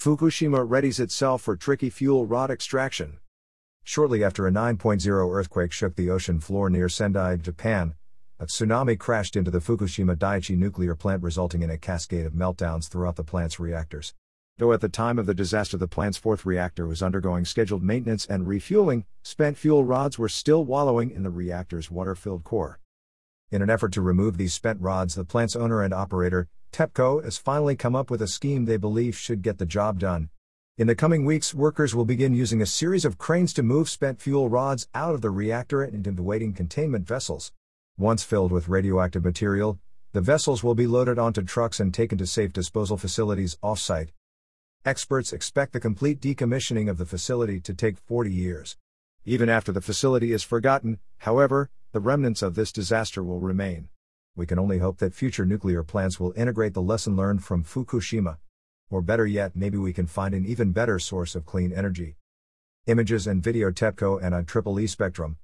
Fukushima readies itself for tricky fuel rod extraction. Shortly after a 9.0 earthquake shook the ocean floor near Sendai, Japan, a tsunami crashed into the Fukushima Daiichi nuclear plant, resulting in a cascade of meltdowns throughout the plant's reactors. Though at the time of the disaster the plant's fourth reactor was undergoing scheduled maintenance and refueling, spent fuel rods were still wallowing in the reactor's water-filled core. In an effort to remove these spent rods, the plant's owner and operator, TEPCO, has finally come up with a scheme they believe should get the job done. In the coming weeks, workers will begin using a series of cranes to move spent fuel rods out of the reactor and into waiting containment vessels. Once filled with radioactive material, the vessels will be loaded onto trucks and taken to safe disposal facilities off-site. Experts expect the complete decommissioning of the facility to take 40 years. Even after the facility is forgotten, however, the remnants of this disaster will remain. We can only hope that future nuclear plants will integrate the lesson learned from Fukushima. Or better yet, maybe we can find an even better source of clean energy. Images and video: TEPCO and IEEE Spectrum.